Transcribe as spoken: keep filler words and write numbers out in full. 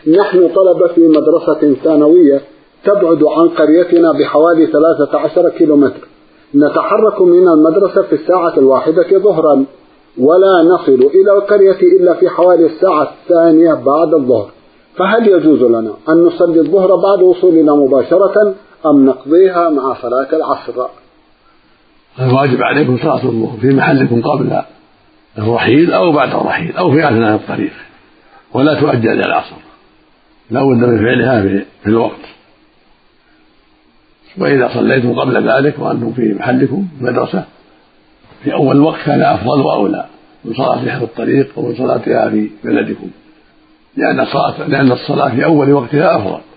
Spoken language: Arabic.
نحن طلبة في مدرسة ثانوية تبعد عن قريتنا بحوالي ثلاثة عشر كيلومتر، نتحرك من المدرسة في الساعة الواحدة ظهرا، ولا نصل إلى القرية إلا في حوالي الساعة الثانية بعد الظهر، فهل يجوز لنا أن نصلي الظهر بعد وصولنا مباشرة أم نقضيها مع صلاة العصر؟ الواجب عليكم صلاة الظهر في محلكم قبل الرحيل أو بعد الرحيل أو في أثناء الطريق، ولا تؤجل إلى العصر، لا بد من فعلها في الوقت. وإذا صليتم قبل ذلك وأنتم في محلكم مدرسة في أول وقت كان أفضل وأولى من صلاتها في الطريق أو من صلاتها في بلدكم، لأن الصلاة لأن الصلاة في أول وقتها أفضل.